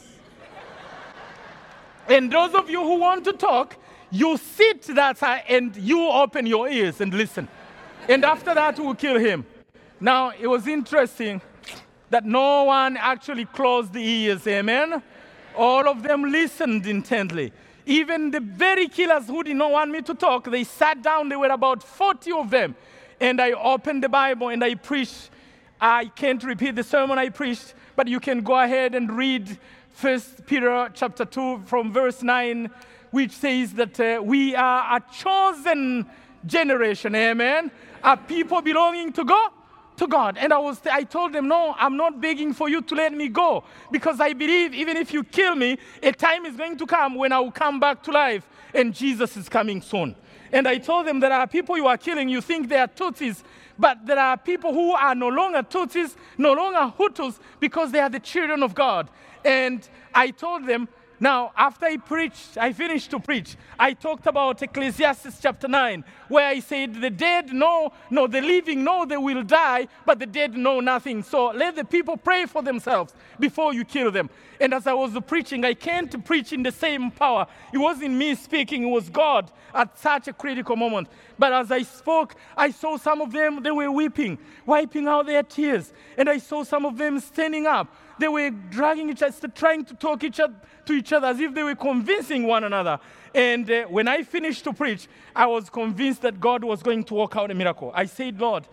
And those of you who want to talk, you sit that side and you open your ears and listen. And after that, we'll kill him. Now, it was interesting that no one actually closed the ears, amen? All of them listened intently. Even the very killers who did not want me to talk, they sat down. There were about forty of them. And I opened the Bible and I preached. I can't repeat the sermon I preached, but you can go ahead and read First Peter chapter two from verse nine, which says that uh, we are a chosen generation, amen? A people belonging to God. To God. And I was, I told them, no, I'm not begging for you to let me go, because I believe even if you kill me, a time is going to come when I will come back to life, and Jesus is coming soon. And I told them there are people you are killing, you think they are Tutsis, but there are people who are no longer Tutsis, no longer Hutus, because they are the children of God. And I told them, now, after I preached, I finished to preach, I talked about Ecclesiastes chapter nine, where I said the dead know, no, the living know they will die, but the dead know nothing. So let the people pray for themselves before you kill them. And as I was preaching, I can't preach in the same power. It wasn't me speaking, it was God at such a critical moment. But as I spoke, I saw some of them, they were weeping, wiping out their tears. And I saw some of them standing up. They were dragging each other, trying to talk each other, to each other as if they were convincing one another. And uh, when I finished to preach, I was convinced that God was going to work out a miracle. I said, Lord,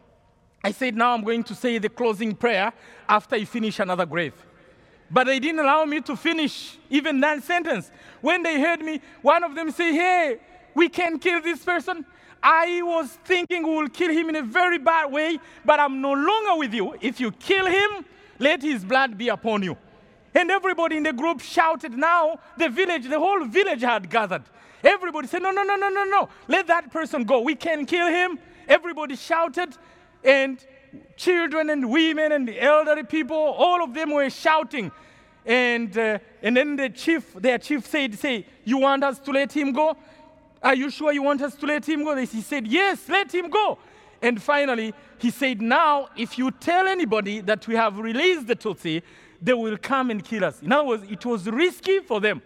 I said, now I'm going to say the closing prayer after you finish another grave. But they didn't allow me to finish even that sentence. When they heard me, one of them said, hey, we can kill this person. I was thinking we will kill him in a very bad way, but I'm no longer with you. If you kill him, let his blood be upon you. And everybody in the group shouted. Now the village, the whole village had gathered. Everybody said, no, no, no, no, no, no. Let that person go. We can kill him. Everybody shouted. And children and women and the elderly people, all of them were shouting. And uh, and then the chief, their chief said, say, you want us to let him go? Are you sure you want us to let him go? He said, yes, let him go. And finally, he said, now, if you tell anybody that we have released the Tutsi, they will come and kill us. In other words, it was risky for them.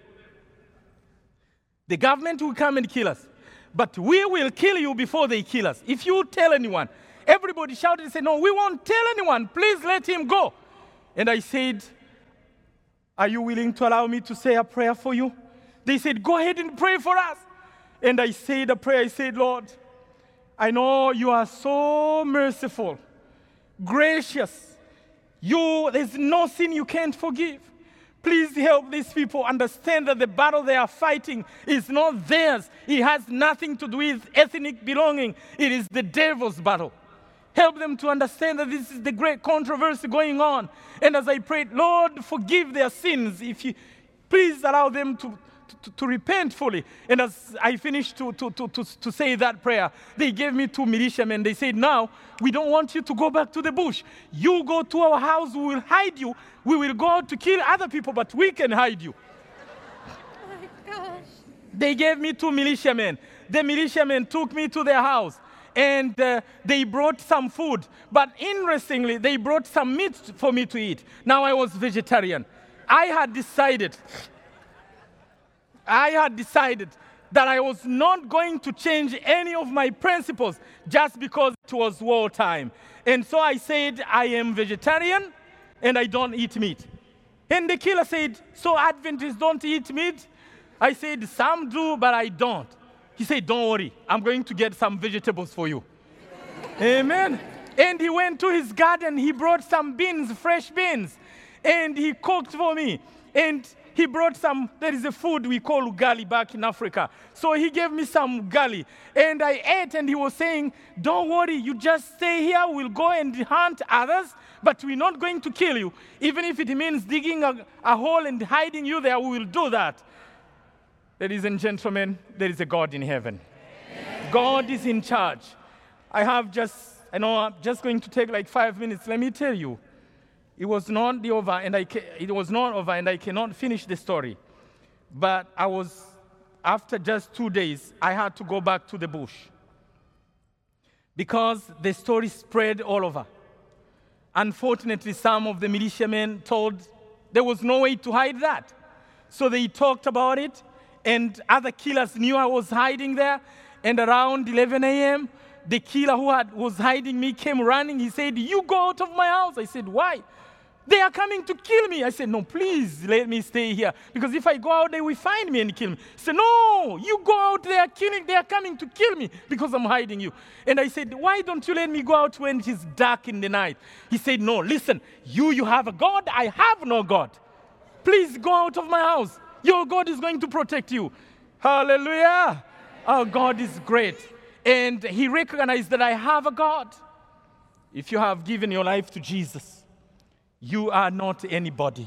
The government will come and kill us. But we will kill you before they kill us. If you tell anyone, everybody shouted and said, no, we won't tell anyone. Please let him go. And I said, are you willing to allow me to say a prayer for you? They said, go ahead and pray for us. And I said a prayer. I said, Lord, I know you are so merciful, gracious. You, there's no sin you can't forgive. Please help these people understand that the battle they are fighting is not theirs. It has nothing to do with ethnic belonging. It is the devil's battle. Help them to understand that this is the great controversy going on. And as I prayed, Lord, forgive their sins. If you please allow them to, to, to repent fully. And as I finished to, to, to, to, to say that prayer, they gave me two militiamen. They said, now, we don't want you to go back to the bush. You go to our house, we will hide you. We will go out to kill other people, but we can hide you. Oh my gosh. They gave me two militiamen. The militiamen took me to their house, and uh, they brought some food. But interestingly, they brought some meat for me to eat. Now I was vegetarian. I had decided, I had decided that I was not going to change any of my principles just because it was wartime. And so I said, I am vegetarian and I don't eat meat. And the killer said, so Adventists don't eat meat? I said, some do, but I don't. He said, don't worry, I'm going to get some vegetables for you. Amen. And he went to his garden, he brought some beans, fresh beans, and he cooked for me. And he brought some, there is a food we call ugali back in Africa. So he gave me some ugali. And I ate, and he was saying, don't worry, you just stay here, we'll go and hunt others, but we're not going to kill you. Even if it means digging a, a hole and hiding you there, we will do that. Ladies and gentlemen, there is a God in heaven. Amen. God is in charge. I have just, I know I'm just going to take like five minutes. Let me tell you, it was not the over, and I ca- it was not over, and I cannot finish the story. But I was, after just two days, I had to go back to the bush because the story spread all over. Unfortunately, some of the militiamen told there was no way to hide that. So they talked about it, and other killers knew I was hiding there. And around eleven a.m., the killer who had, was hiding me came running. He said, you go out of my house. I said, why? They are coming to kill me. I said, no, please let me stay here. Because if I go out, they will find me and kill me. He said, no, you go out, they are killing, they are coming to kill me because I'm hiding you. And I said, why don't you let me go out when it is dark in the night? He said, no, listen, you, you have a God, I have no God. Please go out of my house. Your God is going to protect you. Hallelujah. Our God is great. And he recognized that I have a God. If you have given your life to Jesus, you are not anybody.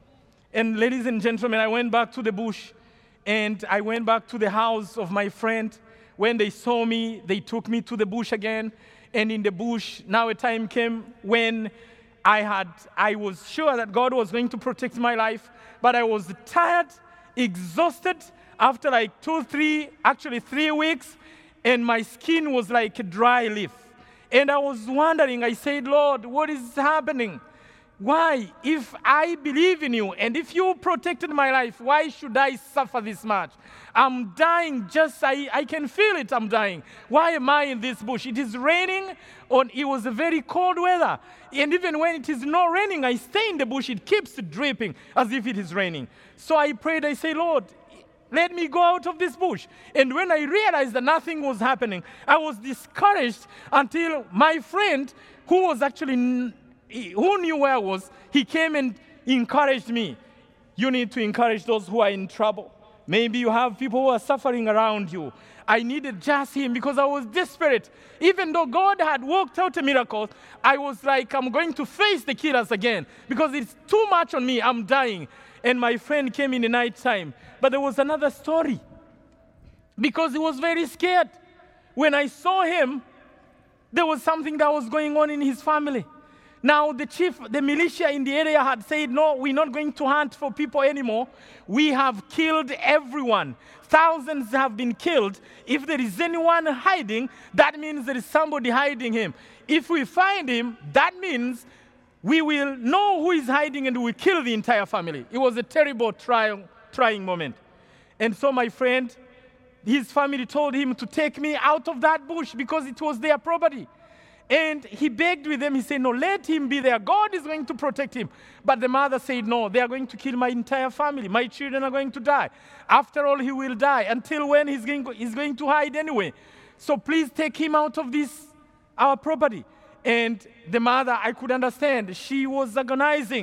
And ladies and gentlemen, I went back to the bush, and I went back to the house of my friend. When they saw me, they took me to the bush again. And in the bush, now a time came when I had, I was sure that God was going to protect my life, but I was tired, exhausted after like two, three, actually three weeks, and my skin was like a dry leaf. And I was wondering, I said, Lord, what is happening? Why? If I believe in you and if you protected my life, why should I suffer this much? I'm dying just, I, I can feel it, I'm dying. Why am I in this bush? It is raining, or it was a very cold weather. And even when it is not raining, I stay in the bush, it keeps dripping as if it is raining. So I prayed, I say, Lord, let me go out of this bush. And when I realized that nothing was happening, I was discouraged until my friend, who was actually, who knew where I was, he came and encouraged me. You need to encourage those who are in trouble. Maybe you have people who are suffering around you. I needed just him because I was desperate. Even though God had worked out a miracle, I was like, I'm going to face the killers again because it's too much on me. I'm dying. And my friend came in the night time. But there was another story because he was very scared. When I saw him, there was something that was going on in his family. Now, the chief, the militia in the area had said, no, we're not going to hunt for people anymore. We have killed everyone. Thousands have been killed. If there is anyone hiding, that means there is somebody hiding him. If we find him, that means we will know who is hiding and we will kill the entire family. It was a terrible, trying, trying moment. And so my friend, his family told him to take me out of that bush because it was their property. And he begged with them. He said, no, let him be there. God is going to protect him. But the mother said, no, they are going to kill my entire family. My children are going to die. After all, he will die. Until when he's going, he's going to hide anyway. So please take him out of this, our property. And the mother, I could understand. She was agonizing.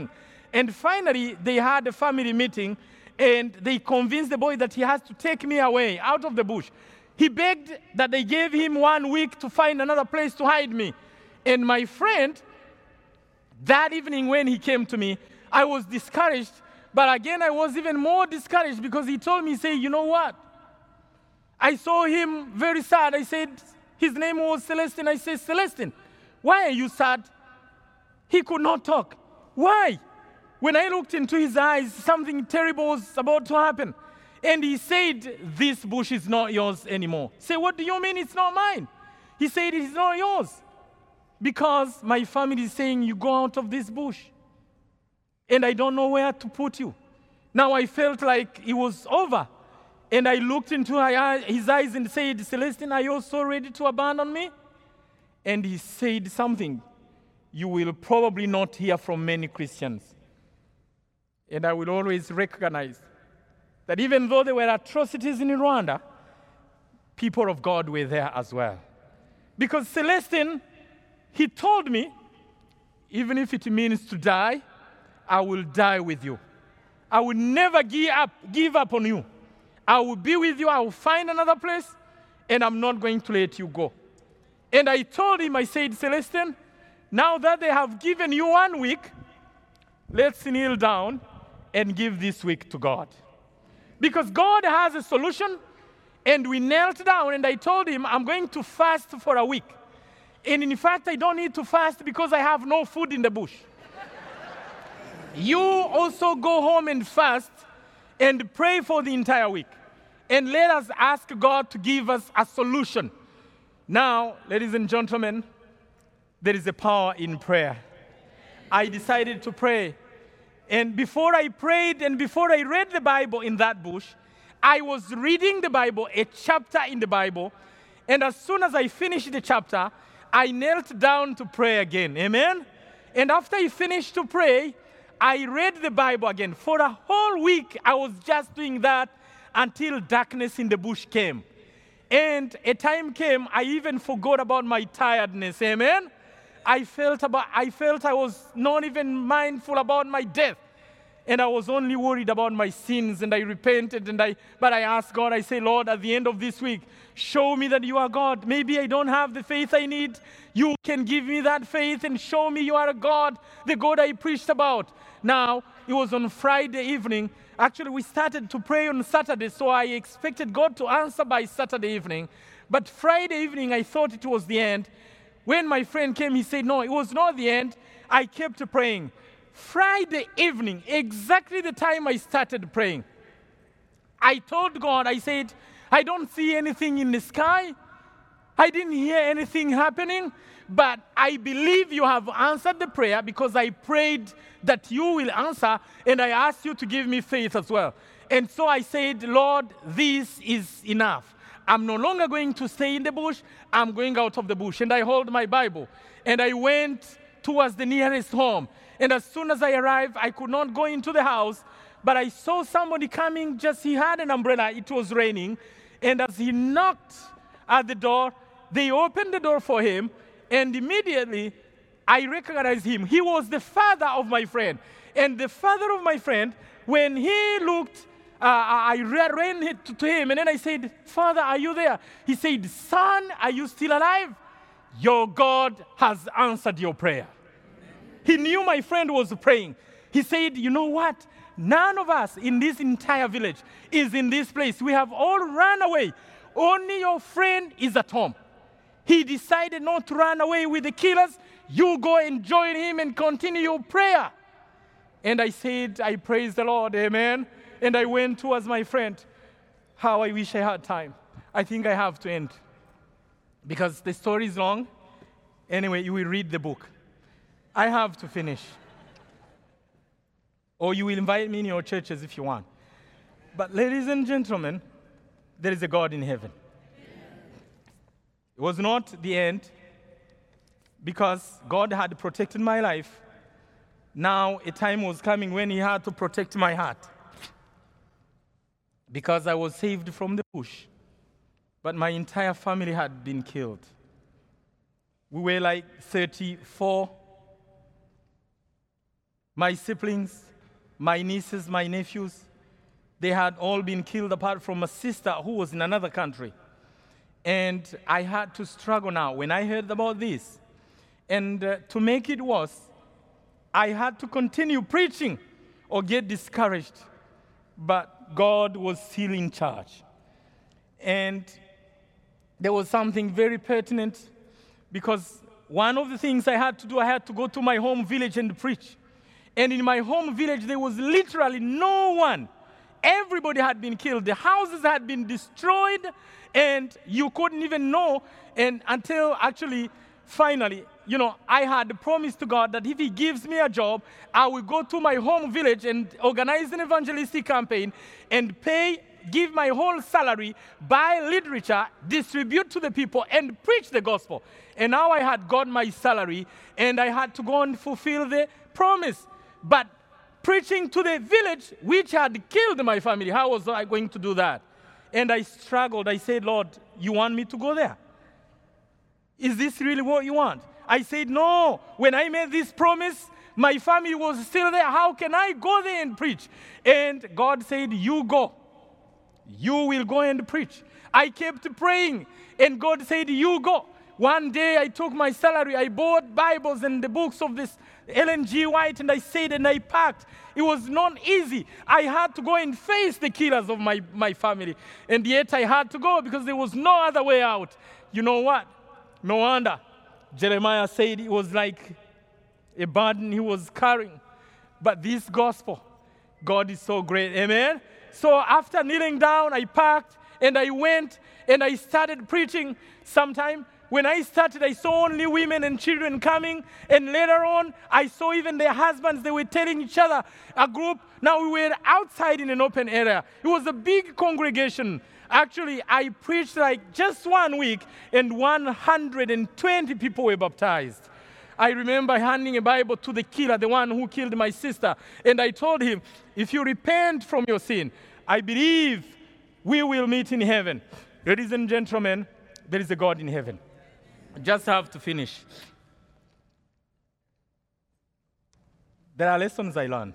And finally, they had a family meeting, and they convinced the boy that he has to take me away out of the bush. He begged that they gave him one week to find another place to hide me. And my friend, that evening when he came to me, I was discouraged. But again, I was even more discouraged because he told me, say, you know what? I saw him very sad. I said, his name was Celestine. I said, Celestine, why are you sad? He could not talk. Why? When I looked into his eyes, something terrible was about to happen. And he said, this bush is not yours anymore. Say, what do you mean it's not mine? He said, it's not yours. Because my family is saying, you go out of this bush. And I don't know where to put you. Now I felt like it was over. And I looked into his eyes and said, Celestine, are you also ready to abandon me? And he said something you will probably not hear from many Christians. And I will always recognize that even though there were atrocities in Rwanda, people of God were there as well. Because Celestine, he told me, even if it means to die, I will die with you. I will never give up, give up on you. I will be with you. I will find another place, and I'm not going to let you go. And I told him, I said, Celestine, now that they have given you one week, let's kneel down and give this week to God. Because God has a solution, and we knelt down, and I told him, I'm going to fast for a week. And in fact, I don't need to fast because I have no food in the bush. You also go home and fast and pray for the entire week. And let us ask God to give us a solution. Now, ladies and gentlemen, there is a power in prayer. I decided to pray. And before I prayed and before I read the Bible in that bush, I was reading the Bible, a chapter in the Bible. And as soon as I finished the chapter, I knelt down to pray again. Amen? And after I finished to pray, I read the Bible again. For a whole week, I was just doing that until darkness in the bush came. And a time came, I even forgot about my tiredness. Amen? I felt about, I felt I was not even mindful about my death. And I was only worried about my sins, and I repented, and I, but I asked God, I say, Lord, at the end of this week, show me that you are God. Maybe I don't have the faith I need. You can give me that faith and show me you are a God, the God I preached about. Now, it was on Friday evening. Actually, we started to pray on Saturday, so I expected God to answer by Saturday evening. But Friday evening, I thought it was the end. When my friend came, he said, no, it was not the end. I kept praying. Friday evening, exactly the time I started praying, I told God, I said, I don't see anything in the sky. I didn't hear anything happening, but I believe you have answered the prayer because I prayed that you will answer, and I asked you to give me faith as well. And so I said, Lord, this is enough. I'm no longer going to stay in the bush. I'm going out of the bush. And I hold my Bible, and I went towards the nearest home. And as soon as I arrived, I could not go into the house, but I saw somebody coming. Just he had an umbrella. It was raining. And as he knocked at the door, they opened the door for him, and immediately I recognized him. He was the father of my friend. And the father of my friend, when he looked, uh, I ran to him, and then I said, Father, are you there? He said, Son, are you still alive? Your God has answered your prayer. He knew my friend was praying. He said, you know what? None of us in this entire village is in this place. We have all run away. Only your friend is at home. He decided not to run away with the killers. You go and join him and continue your prayer. And I said, I praise the Lord, amen. And I went towards my friend. How I wish I had time. I think I have to end, because the story is long. Anyway, you will read the book. I have to finish. Or you will invite me in your churches if you want. But ladies and gentlemen, there is a God in heaven. It was not the end, because God had protected my life. Now a time was coming when he had to protect my heart, because I was saved from the bush, but my entire family had been killed. We were like thirty-four. My siblings, my nieces, my nephews, they had all been killed apart from a sister who was in another country. And I had to struggle now when I heard about this. And uh, to make it worse, I had to continue preaching or get discouraged. But God was still in charge. And there was something very pertinent, because one of the things I had to do, I had to go to my home village and preach. And in my home village, there was literally no one. Everybody had been killed. The houses had been destroyed, and you couldn't even know. And until actually, finally, you know, I had promised to God that if He gives me a job, I will go to my home village and organize an evangelistic campaign and pay, give my whole salary, buy literature, distribute to the people, and preach the gospel. And now I had got my salary, and I had to go and fulfill the promise. But preaching to the village, which had killed my family, how was I going to do that? And I struggled. I said, Lord, you want me to go there? Is this really what you want? I said, no. When I made this promise, my family was still there. How can I go there and preach? And God said, you go. You will go and preach. I kept praying, and God said, you go. One day I took my salary, I bought Bibles and the books of this Ellen G. White, and I said, and I packed. It was not easy. I had to go and face the killers of my, my family. And yet I had to go because there was no other way out. You know what? No wonder Jeremiah said it was like a burden he was carrying. But this gospel, God is so great. Amen? So after kneeling down, I packed, and I went, and I started preaching. Sometime when I started, I saw only women and children coming, and later on, I saw even their husbands. They were telling each other, a group. Now we were outside in an open area. It was a big congregation. Actually, I preached like just one week, and one hundred twenty people were baptized. I remember handing a Bible to the killer, the one who killed my sister, and I told him, if you repent from your sin, I believe we will meet in heaven. Ladies and gentlemen, there is a God in heaven. I just have to finish. There are lessons I learned.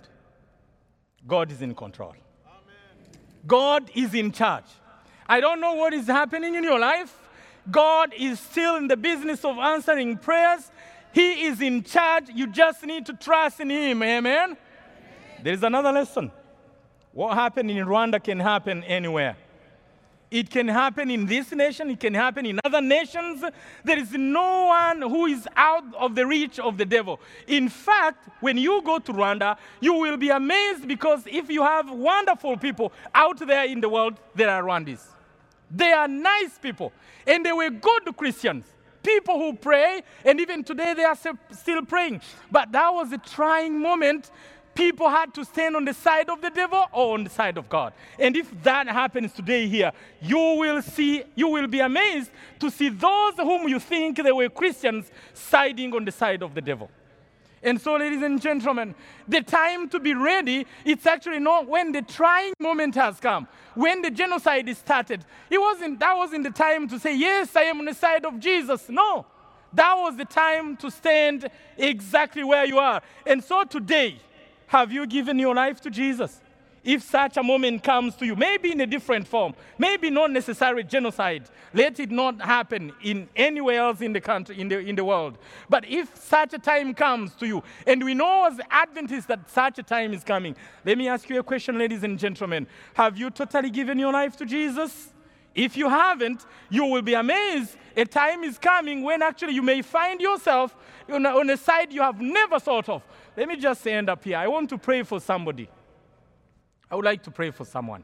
God is in control. Amen. God is in charge. I don't know what is happening in your life. God is still in the business of answering prayers. He is in charge. You just need to trust in Him. Amen? Amen. There is another lesson. What happened in Rwanda can happen anywhere. It can happen in this nation. It can happen in other nations. There is no one who is out of the reach of the devil. In fact, when you go to Rwanda, you will be amazed, because if you have wonderful people out there in the world, there are Rwandese. They are nice people, and they were good Christians. People who pray, and even today they are still praying. But that was a trying moment. People had to stand on the side of the devil or on the side of God. And if that happens today here, you will see, you will be amazed to see those whom you think they were Christians siding on the side of the devil. And so, ladies and gentlemen, the time to be ready, it's actually not when the trying moment has come. When the genocide is started, it wasn't, that wasn't the time to say, yes, I am on the side of Jesus. No, that was the time to stand exactly where you are. And so today, have you given your life to Jesus? If such a moment comes to you, maybe in a different form, maybe not necessarily genocide, let it not happen in anywhere else in the country, in the, in the world. But if such a time comes to you, and we know as Adventists that such a time is coming, let me ask you a question, ladies and gentlemen. Have you totally given your life to Jesus? If you haven't, you will be amazed. A time is coming when actually you may find yourself on a, on a side you have never thought of. Let me just end up here. I want to pray for somebody. I would like to pray for someone.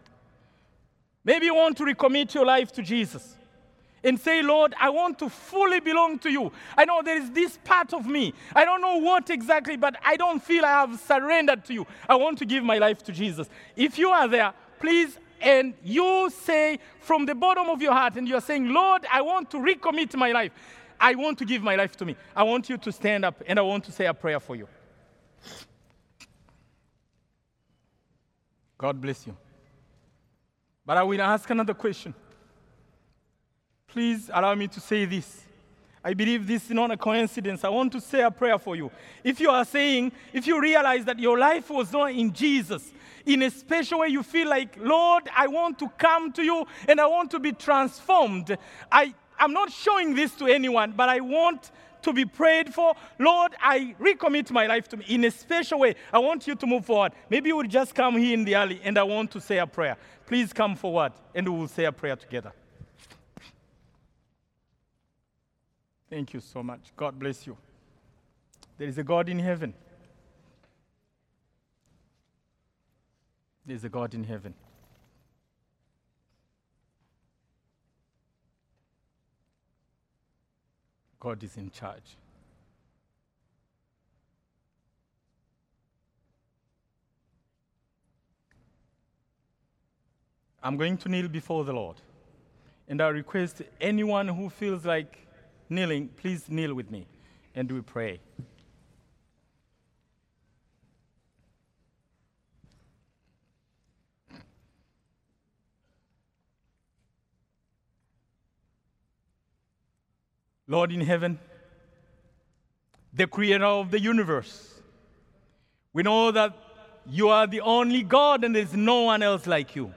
Maybe you want to recommit your life to Jesus and say, Lord, I want to fully belong to you. I know there is this part of me. I don't know what exactly, but I don't feel I have surrendered to you. I want to give my life to Jesus. If you are there, please, and you say from the bottom of your heart, and you're saying, Lord, I want to recommit my life. I want to give my life to me. I want you to stand up, and I want to say a prayer for you. God bless you. But I will ask another question. Please allow me to say this. I believe this is not a coincidence. I want to say a prayer for you. If you are saying, if you realize that your life was not in Jesus, in a special way you feel like, Lord, I want to come to you and I want to be transformed. I, I'm not showing this to anyone, but I want to be prayed for. Lord, I recommit my life to me in a special way. I want you to move forward. Maybe you will just come here in the alley and I want to say a prayer. Please come forward and we will say a prayer together. Thank you so much. God bless you. There is a God in heaven. There is a God in heaven. God is in charge. I'm going to kneel before the Lord. And I request anyone who feels like kneeling, please kneel with me, and we pray. Lord in heaven, the creator of the universe, we know that you are the only God and there's no one else like you.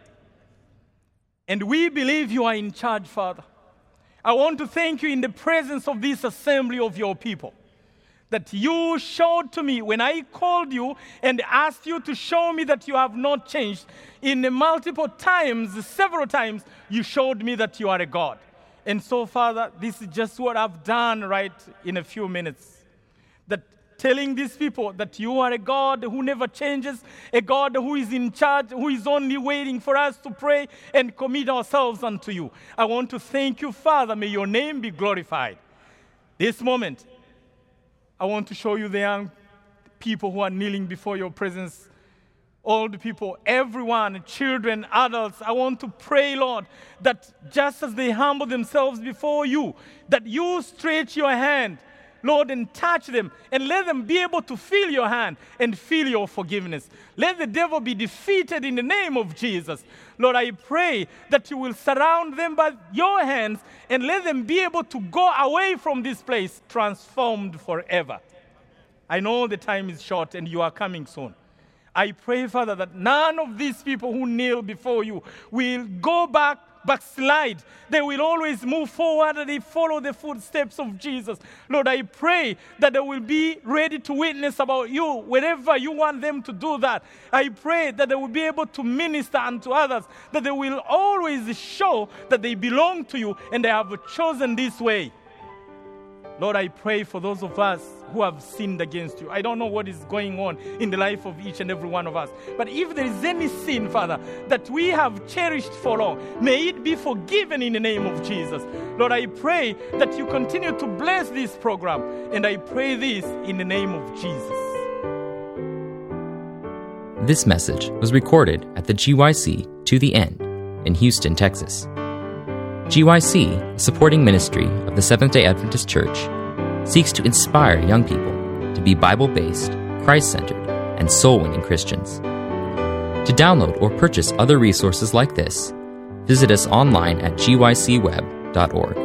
And we believe you are in charge, Father. I want to thank you in the presence of this assembly of your people, that you showed to me when I called you and asked you to show me that you have not changed. In the multiple times, several times, you showed me that you are a God. And so, Father, this is just what I've done right in a few minutes. That telling these people that you are a God who never changes, a God who is in charge, who is only waiting for us to pray and commit ourselves unto you. I want to thank you, Father. May your name be glorified. This moment, I want to show you the young people who are kneeling before your presence. Old people, everyone, children, adults, I want to pray, Lord, that just as they humble themselves before you, that you stretch your hand, Lord, and touch them, and let them be able to feel your hand and feel your forgiveness. Let the devil be defeated in the name of Jesus. Lord, I pray that you will surround them by your hands and let them be able to go away from this place transformed forever. I know the time is short and you are coming soon. I pray, Father, that none of these people who kneel before you will go back, backslide. They will always move forward and they follow the footsteps of Jesus. Lord, I pray that they will be ready to witness about you wherever you want them to do that. I pray that they will be able to minister unto others, that they will always show that they belong to you and they have chosen this way. Lord, I pray for those of us who have sinned against you. I don't know what is going on in the life of each and every one of us. But if there is any sin, Father, that we have cherished for long, may it be forgiven in the name of Jesus. Lord, I pray that you continue to bless this program. And I pray this in the name of Jesus. This message was recorded at the G Y C To The End in Houston, Texas. G Y C, a supporting ministry of the Seventh-day Adventist Church, seeks to inspire young people to be Bible-based, Christ-centered, and soul-winning Christians. To download or purchase other resources like this, visit us online at G Y C web dot org.